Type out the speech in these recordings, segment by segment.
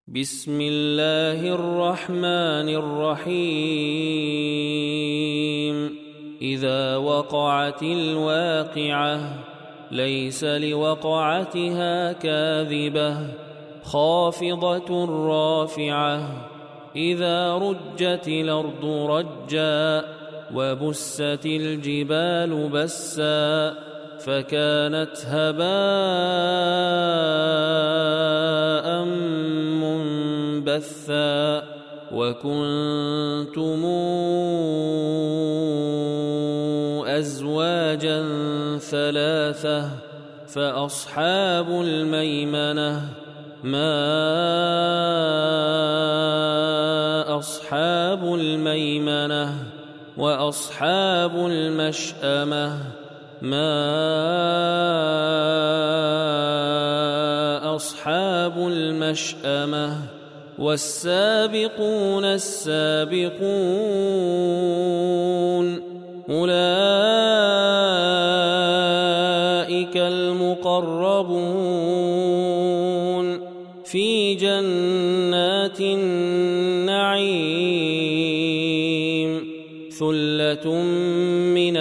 بسم الله الرحمن الرحيم إذا وقعت الواقعة ليس لوقعتها كاذبة خافضة رافعة إذا رجت الأرض رجا وبست الجبال بسا فكانت هباء منبثا وكنتم أزواجا ثلاثة فأصحاب الميمنة ما أصحاب الميمنة وأصحاب المشأمة ما أصحاب المشأمة والسابقون السابقون أولئك المقربون في جنات النعيم ثلة من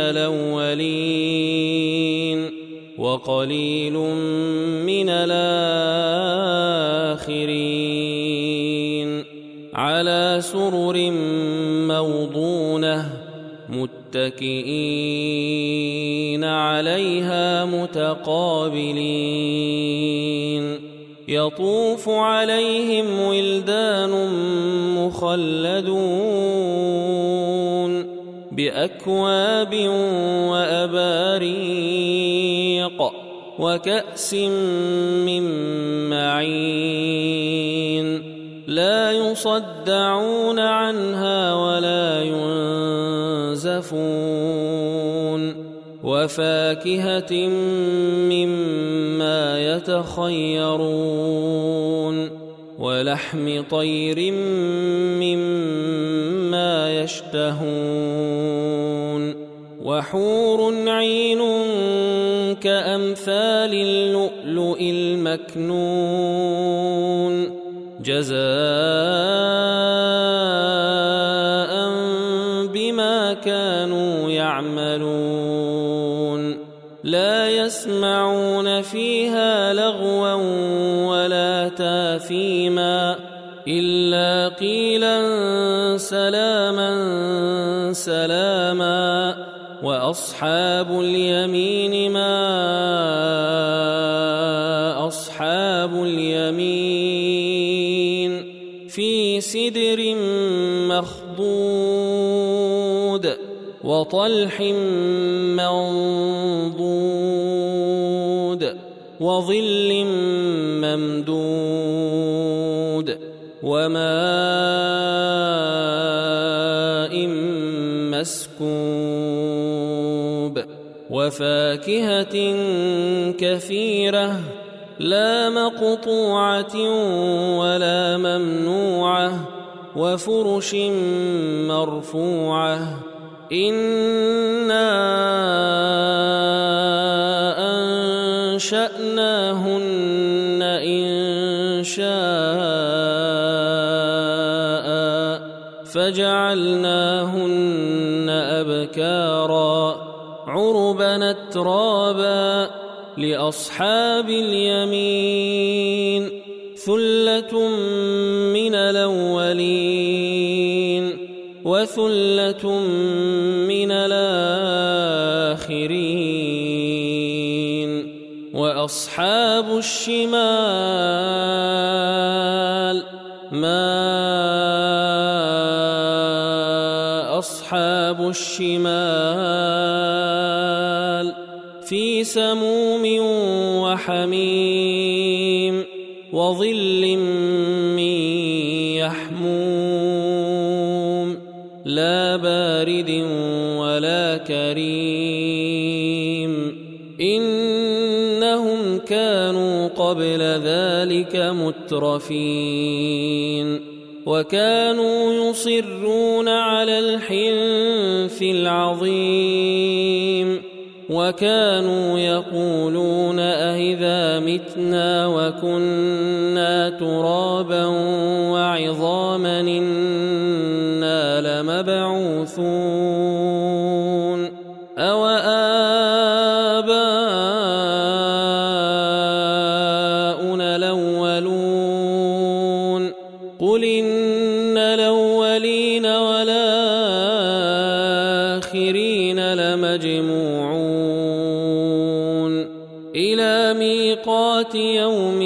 الأولين وقليل من الآخرين على سرر موضونة متكئين عليها متقابلين يطوف عليهم ولدان مخلدون بأكواب وأباريق وكأس من معين لا يصدعون عنها ولا ينزفون وفاكهة مما يتخيرون ولحم طير مما يشتهون وحور عين كأمثال اللؤلؤ المكنون جزاء بما كانوا يعملون لا يسمعون فيها لغوا ولا تاثيما إلا قيلا سلاما سلاما وأصحاب اليمين ما أصحاب اليمين في سدر مخضود وطلح منضود وظل ممدود وماء مسكوب وفاكهة كثيرة لا مقطوعة ولا ممنوعة وفرش مرفوعة إنا أنشأناهن إنشاء فجعلناهن أبكارا عربا أترابا لأصحاب اليمين ثلة من الأولين وثلة من الآخرين وأصحاب الشمال ما أصحاب الشمال في سموم وحميم وظل من يحموم لا بارد ولا كريم إنهم كانوا قبل ذلك مترفين وكانوا يصرون على الحنث العظيم وكانوا يقولون أإذا متنا وكنا ترابا وعظاما إنا لمبعوثون أوآباؤنا الأولون قل إن الأولين والآخرين لمجموعون إلى ميقات يوم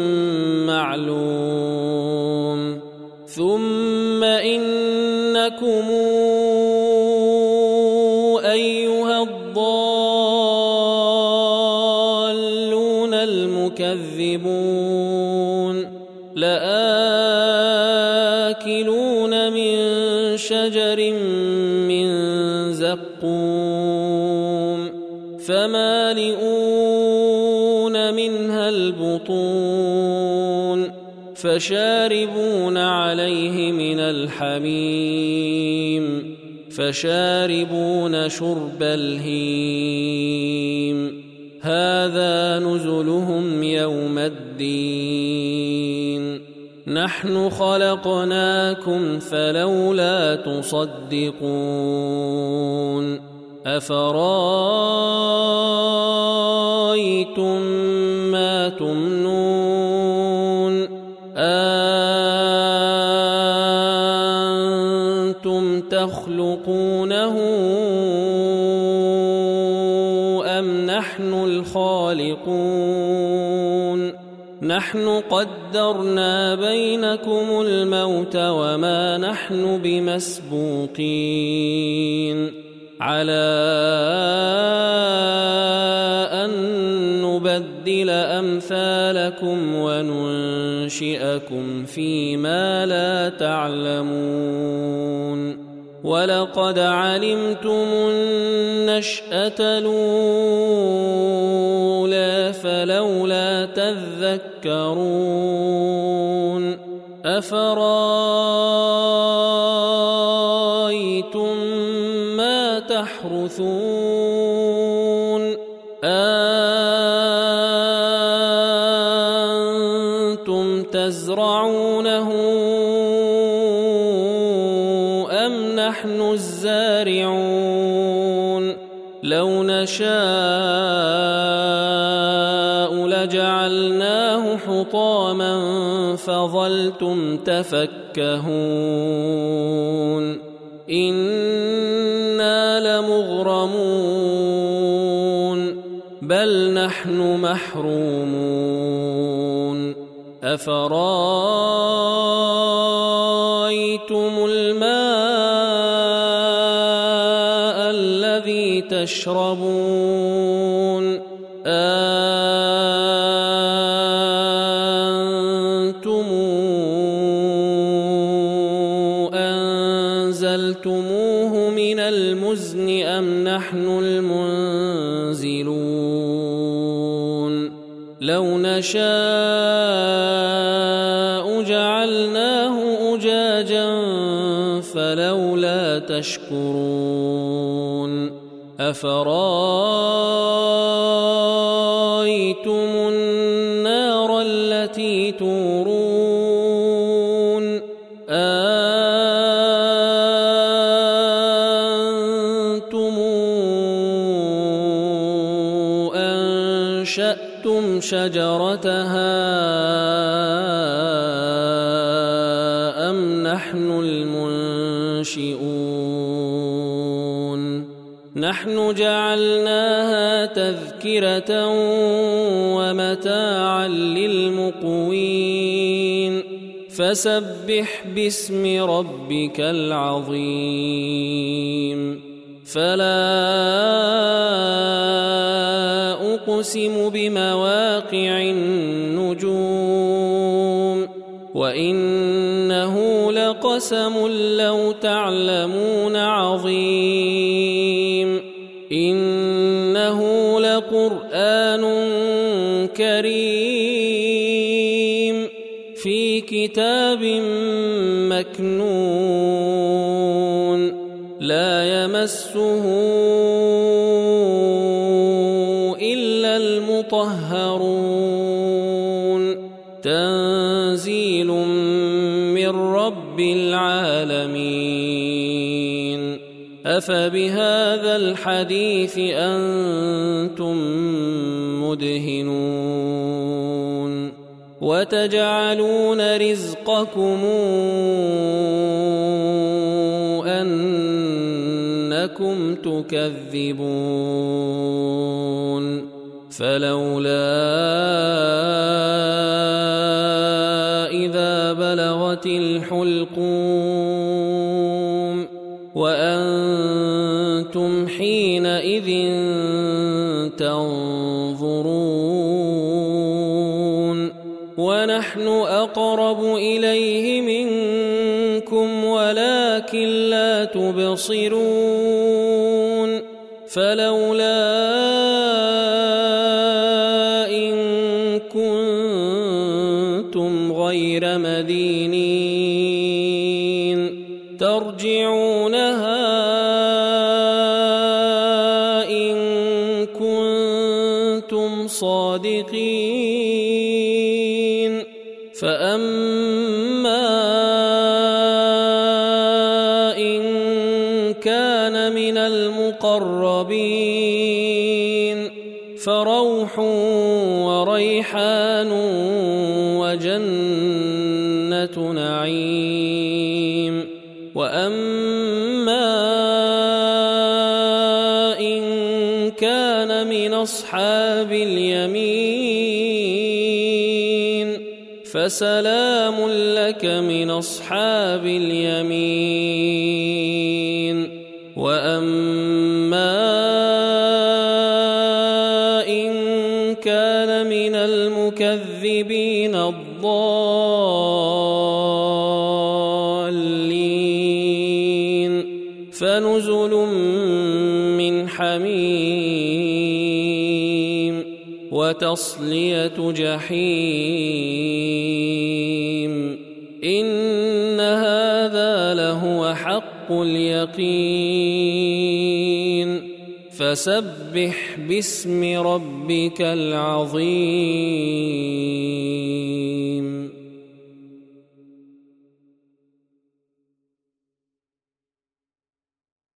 معلوم ثم إنكم أيها الضالون المكذبون لآكلون من شجر من زقوم فمالئون منها البطون فشاربون عليه من الحميم فشاربون شرب الهيم هذا نزلهم يوم الدين نحن خلقناكم فلولا تصدقون أفرأيتم ما تمنون أنتم تخلقونه أم نحن الخالقون نحن قدرنا بينكم الموت وما نحن بمسبوقين على أن نبدل أمثالكم وننشئكم فيما لا تعلمون ولقد علمتم النشأة الأولى فلولا تذكرون أفرأيتم ما تحرثون أنتم تزرعونه أم نحن الزارعون لو نشاء لجعلناه حطاما فظلتم تفكهون إنا لمغرمون بل نحن محرومون أفرأيتم الماء الذي تشربون أنتم أنزلتموه من المزن أم نحن المنزلون لو نشاء جعلناه أجاجا فلولا تشكرون أفرأيتم النار التي تورون أنتم أنشأتم شجرتها أم نحن المنشئون نحن جعلناها تذكرة ومتاعا للمقوين فسبح باسم ربك العظيم فلا أقسم بمواقع النجوم وإنه لقسم لو تعلمون عظيم إنه لقرآن كريم في كتاب مكنون لا يمسه تنزيل من رب العالمين أفبهذا الحديث أنتم مدهنون وتجعلون رزقكم أنكم تكذبون فلولا إذا بلغت الحلقوم وأنتم حينئذ تنظرون ونحن أقرب إليه منكم ولكن لا تبصرون فلولا إن كنتم غير مدينين ترجعونها إن كنتم صادقين فأما إن كان من المقربين فروح وريحان وجنة نعيم وأما إن كان من أصحاب اليمين فسلام لك من أصحاب اليمين وأما إن كان من المكذبين الضالين فنزل من حميم وتصلية جحيم إن هذا لهو حق اليقين فسبح باسم ربك العظيم.